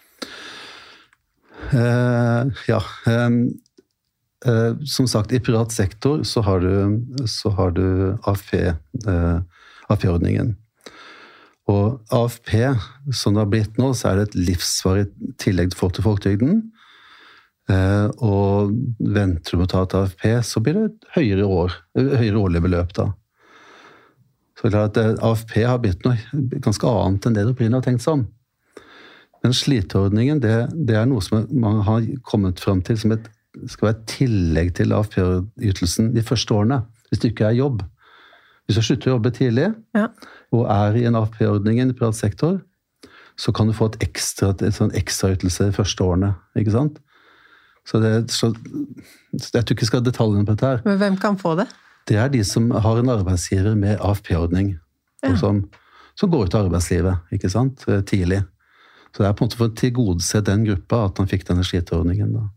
Speaker 2: Uh, ja, um, uh, som sagt, i privat sektor så har du, så har du A F P, uh, A F P-ordningen. Og A F P, som det har blitt nå, så er det et livsvarig tillegg for til folketrygden. Eh, og venter du med å ta et A F P, så blir det et høyere, år, høyere årlig beløp da. Så det er klart at A F P har blitt noe ganske annet enn det du opprinnelig har tenkt seg om. Men sliteordningen, det, det er noe som man har kommet frem til som et, skal være et tillegg til A F P-ytelsen de første årene, hvis du ikke er i jobb. Hvis du slutter å jobbe tidlig, ja. Og er i en A F P-ordningen i privat sektor, så kan du få et ekstra, et sånn ekstra ytelse de første årene, ikke sant? Så, det, så jeg tror ikke jeg skal ha detaljene på dette her.
Speaker 1: Men hvem kan få det?
Speaker 2: Det er de som har en arbeidsgiver med A F P-ordning, ja. Og som, som går ut av arbeidslivet, ikke sant, tidlig. Så det er på en måte for å tilgodese den gruppa at man fikk denne sliteordningen da.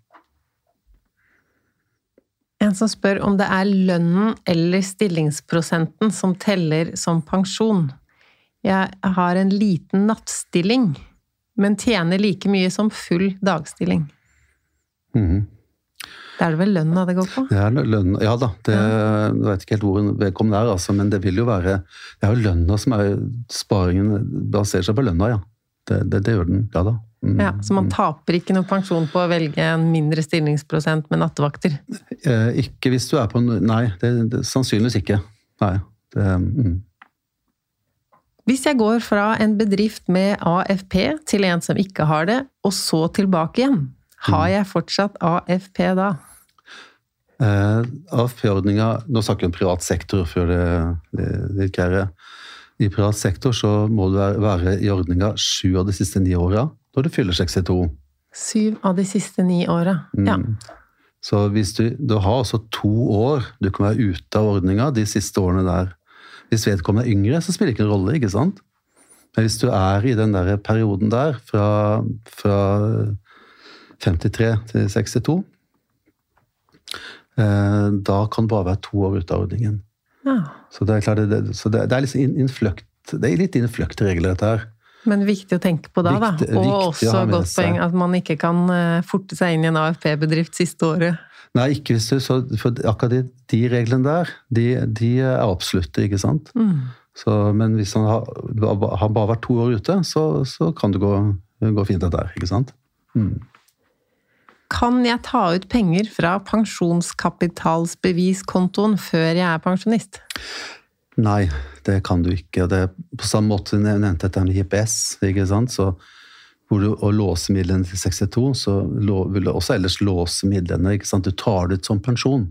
Speaker 1: En som spør om det er lønnen eller stillingsprosenten som teller som pensjon. Jeg har en liten nattstilling, men tjener like mye som full dagstilling.
Speaker 2: Mhm.
Speaker 1: Det er det vel lønna det går på?
Speaker 2: Det er lønn, ja da. Det, jeg vet ikke helt hvor vedkommende er, altså, men det vil jo være, det er jo lønna som er, sparingen baserer seg på lønna, ja. Det, det, det gjør den, ja da.
Speaker 1: Mm. Ja, så man taper ikke noe pensjon på å velge en mindre stillingsprosent med nattevakter?
Speaker 2: Eh, ikke hvis du er på, nei, det, det sannsynligvis ikke. Nei, det, mm.
Speaker 1: Hvis jeg går fra en bedrift med A F P til en som ikke har det, og så tilbake igjen, har jeg fortsatt A F P da?
Speaker 2: Eh, A F P-ordninga, nå snakker vi om privat sektor før det, det, det ikke er. I privat sektor så må du være i ordninga sju av de siste ni åra, når du fyller sekstito.
Speaker 1: Syv av de siste ni åra, ja.
Speaker 2: Mm. Så hvis du, du har altså to år, du kan være ute av ordninga de siste årene der. Hvis vedkommende er yngre, så spiller det ikke en rolle, ikke sant? Men hvis du er i den der perioden der, fra, fra femtitre til sekstito, eh, da kan det bare være to år ute av ordningen.
Speaker 1: Ja.
Speaker 2: Så det er klart, det, så det, det er litt innfløkt, det er litt innfløkt regler dette her.
Speaker 1: Men viktig å tenke på da,
Speaker 2: Viktig,
Speaker 1: da. Og
Speaker 2: viktig
Speaker 1: også godt poeng at man ikke kan forte seg inn i en A F P-bedrift siste året.
Speaker 2: Nei, ikke hvis du, så, for akkurat de, de reglene der, de, de er absolutte, ikke sant? Mm. Så, men hvis han har, har bare vært to år ute, så, så kan det gå, gå fint dette der, ikke sant? Mm.
Speaker 1: Kan jeg ta ut penger fra pensjonskapitalsbeviskontoen før jeg er pensjonist?
Speaker 2: Nei, det kan du ikke. Det er på samme måte som jeg nevnte dette med I P S, ikke sant? Så hvor du å låse midlene til sekstito, så vil du også ellers låse midlene, ikke sant? Du tar det ut som pensjon.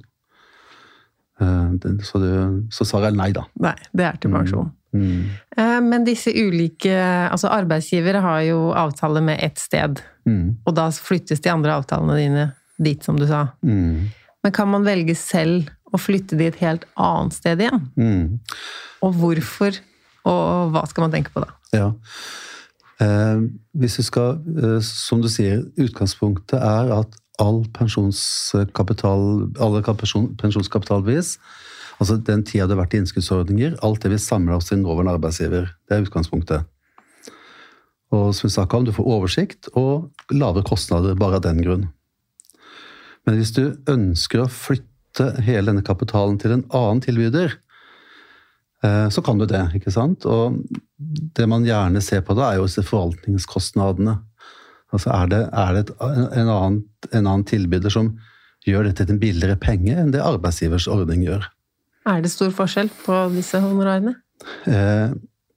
Speaker 2: Så, du, så svarer jeg nei da.
Speaker 1: Nei, det er til pensjon. Mm. Mm. Men disse ulike, altså arbeidsgivere har jo avtale med ett sted, mm. og da flyttes de andre avtalene dine dit, som du sa. Mm. Men kan man velge selv å flytte de et helt annet sted igjen? Mm. Og hvorfor, og hva skal man tenke på da?
Speaker 2: Ja, eh, hvis du skal, eh, som du sier, utgangspunktet er at all pensjonskapital, alle pensjon, pensjonskapitalbevis, altså den tida det har vært i innskuddsordninger, alt det vi samler oss til nåværende arbeidsgiver, det er utgangspunktet. Og som vi snakket om, du får oversikt og lavere kostnader bare av den grunn. Men hvis du ønsker å flytte hele denne kapitalen til en annen tilbyder, så kan du det, ikke sant? Og det man gjerne ser på da er jo disse forvaltningskostnadene. Altså er det, er det et, en, annen, en annen tilbyder som gjør dette til en billigere penge enn det arbeidsgivers ordning gjør.
Speaker 1: Er det stor forskjell på disse honorarene?
Speaker 2: Eh,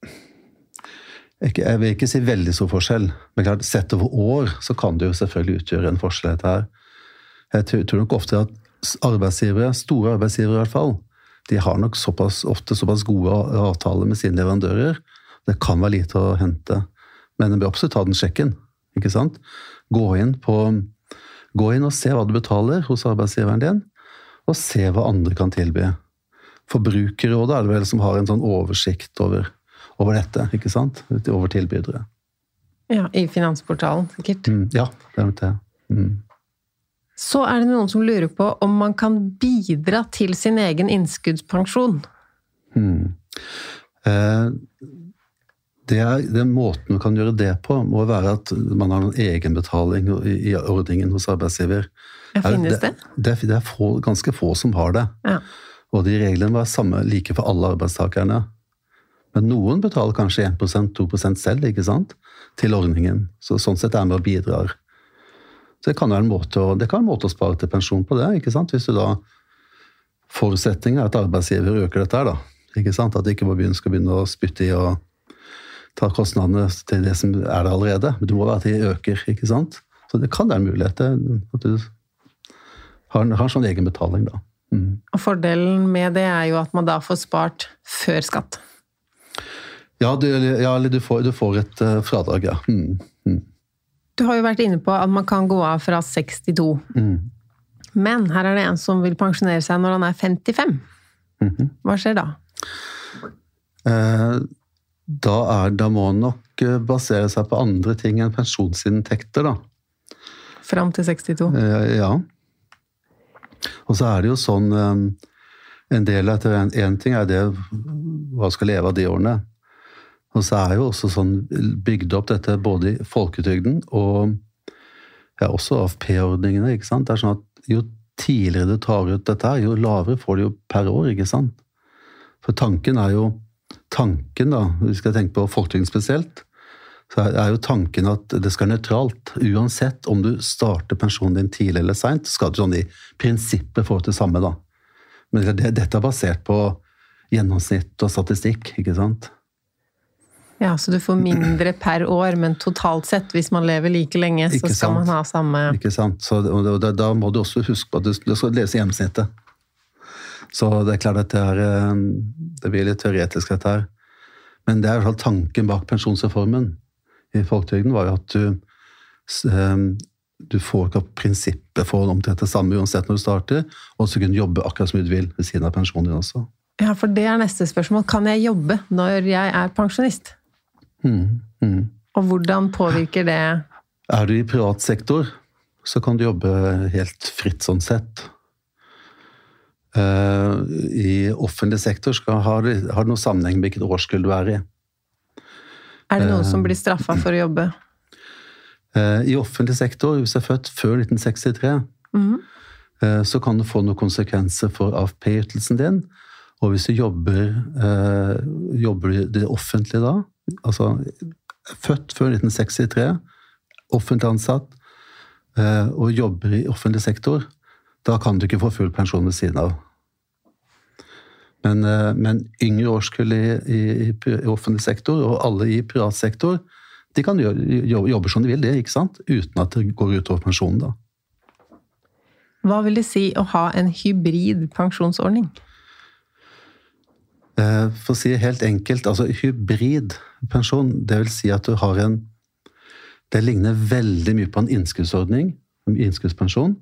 Speaker 2: jeg vil ikke si veldig stor forskjell, men klart, sett over år så kan det jo selvfølgelig utgjøre en forskjell dette her. Jeg tror nok ofte at arbeidsgivere, store arbeidsgivere i hvert fall, de har nok såpass, ofte såpass gode avtaler med sine leverandører. Det kan være lite å hente, men det bør absolutt ta den sjekken, ikke sant? Gå inn, på, gå inn og se hva du betaler hos arbeidsgiveren din, og se hva andre kan tilby. Forbrukerrådet er det vel som har en sånn oversikt over, over dette, ikke sant? Over tilbydere.
Speaker 1: Ja, i Finansportalen, sikkert.
Speaker 2: Mm, ja, det er det. Mm.
Speaker 1: Så er det noen som lurer på om man kan bidra til sin egen innskuddspensjon.
Speaker 2: Hmm. Eh, det er, den måten man kan gjøre det på må være at man har en egenbetaling i, i ordningen hos arbeidsgiver.
Speaker 1: Ja, finnes det?
Speaker 2: Det, det er få, ganske få som har det. Ja. Og de reglene var samme, like for alle arbeidstakerne. Men noen betaler kanskje en prosent, to prosent selv, ikke sant? Til ordningen. Så sånn sett er med og bidrar. Så det kan være en måte å, det kan være en måte å spare til pensjon på det, ikke sant? Hvis du da forutsetningen er at arbeidsgiver øker dette her da, ikke sant? At de ikke må begynne, skal begynne å spytte i og ta kostnadene til det som er det allerede. Men det må være at de øker, ikke sant? Så det kan være en mulighet at du har en, har en sånn egen betaling da. Mm.
Speaker 1: Og fordelen med det er jo at man da får spart før skatt.
Speaker 2: Ja, du, ja eller du får, du får et uh, fradrag, ja. Mm. Mm.
Speaker 1: Du har jo vært inne på at man kan gå av fra sekstito. Mm. Men her er det en som vil pensjonere seg når han er femtifem. Mm-hmm. Hva skjer da?
Speaker 2: Eh, da, er, da må han nok basere seg på andre ting enn pensjonsinntekter, da.
Speaker 1: Fram til sekstito?
Speaker 2: Eh, ja. Og så er det jo sånn, eh, en del av en, en ting er det, hva skal leve av de årene. Og så er jo også sånn bygd opp dette både i folketrygden og ja, også A F P-ordningene, ikke sant? Det er sånn at jo tidligere du tar ut dette her, jo lavere får du jo per år, ikke sant? For tanken er jo, tanken da, hvis vi skal tenke på folketrygden spesielt, så er jo tanken at det skal nøytralt. Uansett om du starter pensjonen din tidlig eller sent, så skal du sånn i prinsippet få det samme da. Men det, dette er basert på gjennomsnitt og statistikk, ikke sant?
Speaker 1: Ja, så du får mindre per år, men totalt sett, hvis man lever like lenge, så skal sant? Man ha samme...
Speaker 2: Ikke sant. Så, og da, da må du også huske på at du, du skal lese gjennomsnittet. Så det er klart at det, er, det blir litt teoretisk dette her. Men det er i hvert fall tanken bak pensjonsreformen i folketrygden var jo at du, du får ikke prinsippet for å omtrent det samme uansett når du starter, og så kan du jobbe akkurat som du vil ved siden av pensjonen din også.
Speaker 1: Ja, for det er neste spørsmål. Kan jeg jobbe når jeg er pensjonist?
Speaker 2: Mm, mm.
Speaker 1: Og hvordan påvirker det?
Speaker 2: Er du i privat sektor, så kan du jobbe helt fritt sånn sett. Uh, I offentlig sektor skal, har, det, har det noe sammenheng med hvilket årskull du er i.
Speaker 1: Er det noen uh, som blir straffet for å jobbe?
Speaker 2: Uh, I offentlig sektor, hvis du er født før nitten sekstitre, mm. uh, så kan du få noen konsekvenser for A F P-ytelsen din. Og hvis du jobber, uh, jobber du det offentlige da, altså født før nitten sekstitre, offentlig ansatt, og jobber i offentlig sektor, da kan du ikke få full pensjon ved siden av. Men, men yngre årskull i, i, i offentlig sektor, og alle i privat sektor, de kan gjøre, jobbe som de vil, det, ikke sant? Uten at det går ut over pensjonen da.
Speaker 1: Hva vil det si å ha en hybrid pensjonsordning?
Speaker 2: For å si helt enkelt, altså hybrid pensjon, det vil si at du har en, det ligner veldig mye på en innskuddsordning, en innskuddspensjon.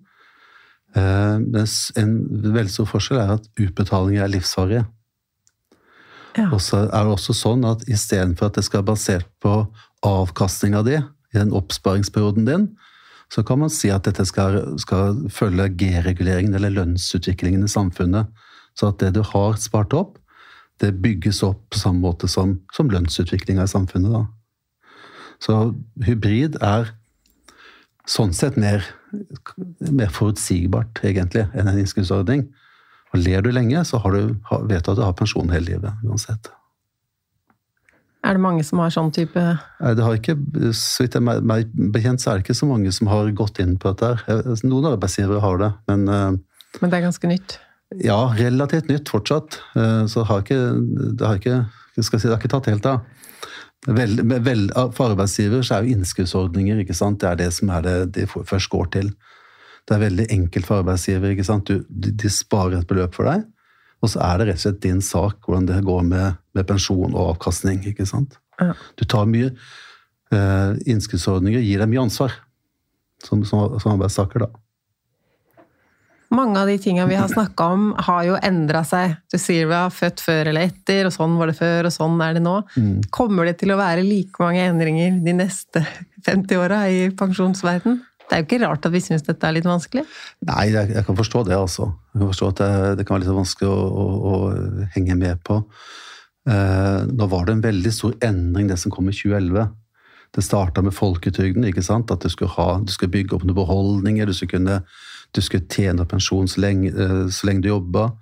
Speaker 2: En veldig stor forskjell er at utbetalinger er livsvarige. Ja. Og så er det også sånn at i stedet for at det skal basert på avkastningen din, i den oppsparingsperioden din, så kan man si at dette skal, skal følge G-reguleringen eller lønnsutviklingen i samfunnet, så at det du har spart opp, det bygges opp på samme måte som, som lønnsutviklingen i samfunnet da. Så hybrid er sånn sett mer, mer forutsigbart egentlig enn en innskuddsordning. Og ler du lenge, så har du, vet du at du har pensjon hele livet uansett.
Speaker 1: Er det mange som har sånn type?
Speaker 2: Nei, det har ikke, så vidt jeg er meg bekjent, så er det ikke så mange som har gått inn på dette her. Noen arbeidsgivere har det, men...
Speaker 1: Men det er ganske nytt?
Speaker 2: Ja, relativt nytt fortsatt. Så har ikke, det har ikke, skal si, det har ikke tatt helt av. Vel, vel, for arbeidsgiver så er jo innskuddsordninger, ikke sant? Det er det som er det de først går til. Det er veldig enkelt for arbeidsgiver, ikke sant? Du, de, de sparer et beløp for deg, og så er det rett og slett din sak hvordan det går med, med pensjon og avkastning, ikke sant? Ja. Du tar mye eh, innskuddsordninger, gir deg mye ansvar som, som, som arbeidstaker da.
Speaker 1: Mange av de tingene vi har snakket om har jo endret seg. Du sier vi har født før eller etter, og sånn var det før, og sånn er det nå. Mm. Kommer det til å være like mange endringer de neste femti årene i pensjonsverden? Det er jo ikke rart at vi synes dette er litt vanskelig. Nei,
Speaker 2: jeg, jeg kan forstå det altså. Jeg kan forstå at det, det kan være litt vanskelig å, å, å henge med på. Eh, nå var det en veldig stor endring det som kom i tjue elleve. Det startet med folketrygden, ikke sant? At du skulle, ha, du skulle bygge opp noen beholdninger, du skulle kunne du skulle tjene pensjon så lenge, så lenge du jobbet.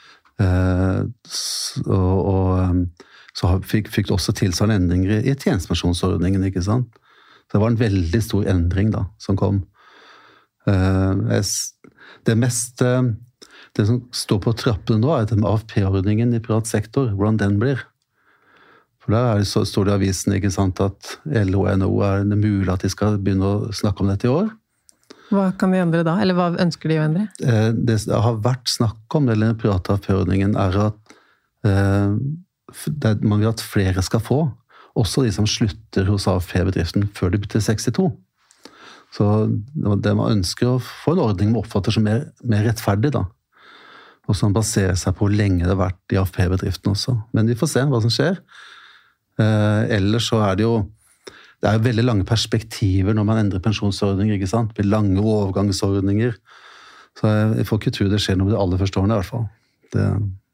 Speaker 2: Og, og så fikk, fikk du også tilsvarende endringer i tjenestepensjonsordningen, ikke sant? Så det var en veldig stor endring da, som kom. Det meste, det som står på trappene nå, er den A F P-ordningen i privat sektor, hvordan den blir. For der er det så står det i avisen, ikke sant, at L O og N O er det mulig at de skal begynne å snakke om dette i år.
Speaker 1: Hva kan de endre da? Eller hva ønsker de å endre?
Speaker 2: Det har vært snakk om, eller den private A F P-ordningen, er at eh, man vil at flere skal få, også de som slutter hos A F P-bedriften før de blir sekstito. Så det man ønsker å få en ordning man oppfatter som mer, mer rettferdig da. Og som baserer seg på hvor lenge det har vært i A F P-bedriften også. Men vi får se hva som skjer. Eh, ellers så er det jo det er jo veldig lange perspektiver når man endrer pensjonsordninger, ikke sant? Det blir lange overgangsordninger. Så jeg får ikke tro det skjer noe med det aller første årene i hvert fall. Det...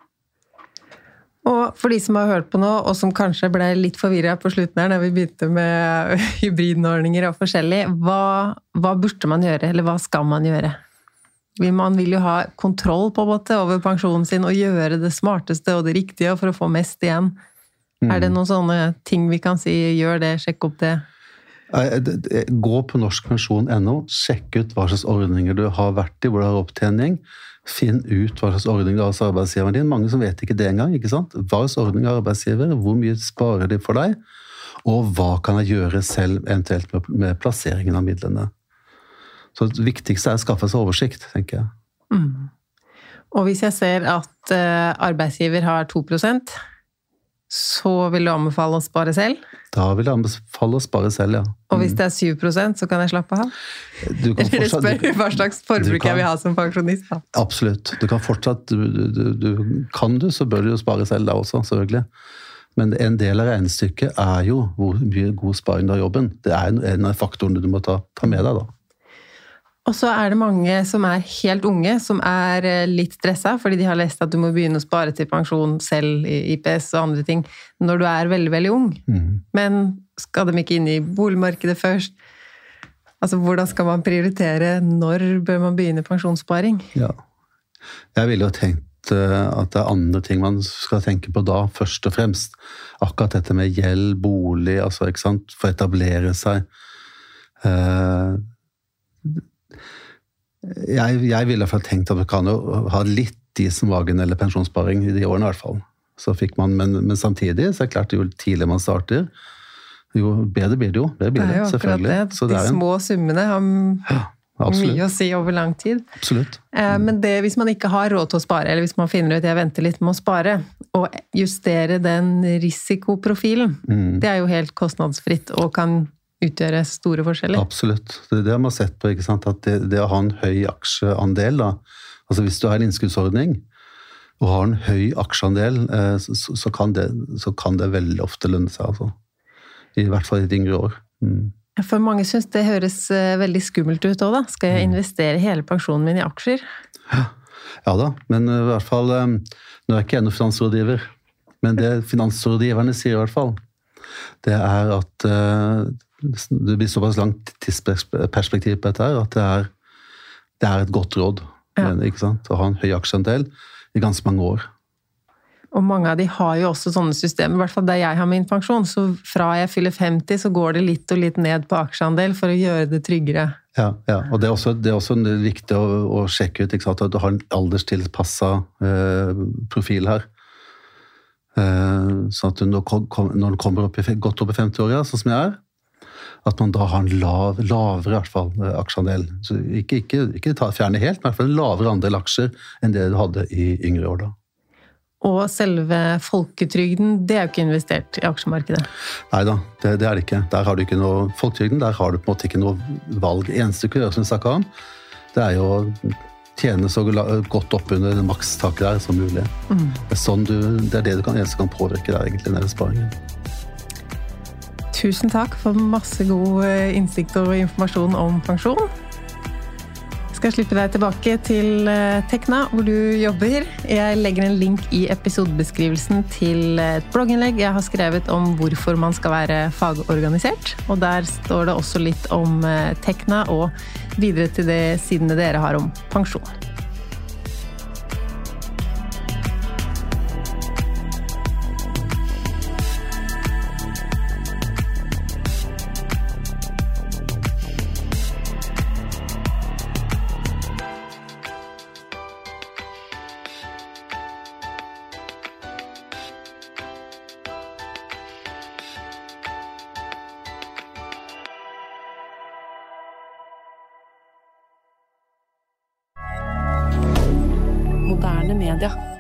Speaker 1: Og for de som har hørt på nå, og som kanskje ble litt forvirret på slutten her, når vi begynte med hybridordninger og forskjellig, hva, hva burde man gjøre, eller hva skal man gjøre? Man vil jo ha kontroll på en måte over pensjonen sin, og gjøre det smarteste og det riktige for å få mest igjen. Mm. Er det noen sånne ting vi kan si, gjør det, sjekk opp det?
Speaker 2: Gå på norskpensjon punktum no, sjekk ut hva slags ordninger du har vært i, hvor du har opptjening, finn ut hva slags ordninger du har hos arbeidsgiveren din. Mange som vet ikke det engang, ikke sant? Hva slags ordninger har arbeidsgiver, hvor mye sparer de for deg, og hva kan jeg gjøre selv eventuelt med, med plasseringen av midlene. Så det viktigste er å skaffe seg oversikt, tenker jeg.
Speaker 1: Mm. Og hvis jeg ser at uh, arbeidsgiver har to prosent, så vil du anbefale å spare selv?
Speaker 2: Da vil jeg anbefale å spare selv, ja. Mm.
Speaker 1: Og hvis det er syv prosent, så kan jeg slappe av?
Speaker 2: Du kan
Speaker 1: Eller
Speaker 2: fortsatt,
Speaker 1: spør hva slags forbruk kan, jeg vil ha som pensjonist? Da.
Speaker 2: Absolutt. Du kan fortsatt, du, du, du, kan du, så bør du jo spare selv da også, selvfølgelig. Men en del av regnestykket er jo hvor mye god sparing du har jobben. Det er en av faktorene du må ta, ta med deg da.
Speaker 1: Og så er det mange som er helt unge, som er litt stresset, fordi de har lest at du må begynne å spare til pensjon selv, I P S og andre ting, når du er veldig, veldig ung. Mm. Men skal de ikke inn I boligmarkedet først? Altså, hvordan skal man prioritere? Når bør man begynne pensjonssparing?
Speaker 2: Ja, jeg ville jo tenkt at det er andre ting man skal tenke på da, først og fremst. Akkurat dette med gjeld, bolig, altså, ikke sant, for å etablere seg. Eh, Jeg, jeg ville i hvert fall tenkt at vi kan jo ha litt is som vagen eller pensjonssparing I de årene I hvert fall. Så fikk man, men, men samtidig så er det klart jo tidligere man starter, jo bedre blir det jo. Det blir det, det selvfølgelig. Det.
Speaker 1: Så de det er en... små summene har
Speaker 2: ja,
Speaker 1: mye å si over lang tid.
Speaker 2: Absolutt.
Speaker 1: Mm. Men det, hvis man ikke har råd til å spare, eller hvis man finner ut at jeg venter litt med å spare, og justere den risikoprofilen, mm. det er jo helt kostnadsfritt og kan utgjøre store forskjeller.
Speaker 2: Absolutt. Det er det man har sett på, ikke sant? At det, det å ha en høy aksjeandel, da, altså hvis du har en innskuddsordning, og har en høy aksjeandel, så, så, kan det, så kan det veldig ofte lønne seg, altså. I hvert fall I de yngre år. Mm.
Speaker 1: For mange synes det høres veldig skummelt ut også da. Skal jeg investere hele pensjonen min I aksjer?
Speaker 2: Ja, ja da, men I hvert fall, nå er jeg ikke enda finansrådgiver, men det finansrådgiverne sier I hvert fall, det er at det blir såpass langt tidsperspektiv på dette her, at det er, det er et godt råd, ja. Men, ikke sant? Å ha en høy aksjeandel I ganske mange år.
Speaker 1: Og mange av de har jo også sånne systemer, I hvert fall der jeg har min pensjon, så fra jeg fyller femti, så går det litt og litt ned på aksjeandel for å gjøre det tryggere.
Speaker 2: Ja, ja. Og det er også, det er også viktig å, å sjekke ut, ikke sant? At du har en alderstilpasset eh, profil her. Så at du når du kommer opp I, godt opp I femti-åra, sånn som jeg er, at man da har en lav, lavere I hvert fall aksjeandel. Så ikke, ikke, ikke ta, fjerne helt, men I hvert fall en lavere andel aksjer enn det du hadde I yngre år da.
Speaker 1: Og selve folketrygden, det er jo ikke investert I aksjemarkedet?
Speaker 2: Neida, det, det er det ikke. Der har du ikke noe folketrygden, der har du på en måte ikke noe valg. Eneste du kan gjøre som vi snakket om, det er jo tjene så godt opp under makstaket der som mulig. Mm. Det, er sånn du, det er det du kan, eneste kan påvirke der egentlig, nede sparingen.
Speaker 1: Tusen takk for masse god innsikt og informasjon om pensjon. Jeg skal slippe deg tilbake til Tekna, hvor du jobber. Jeg legger en link I episodebeskrivelsen til et blogginnlegg jeg har skrevet om hvorfor man skal være fagorganisert. Og der står det også litt om Tekna og videre til det sidene dere har om pensjon.
Speaker 3: moderne media.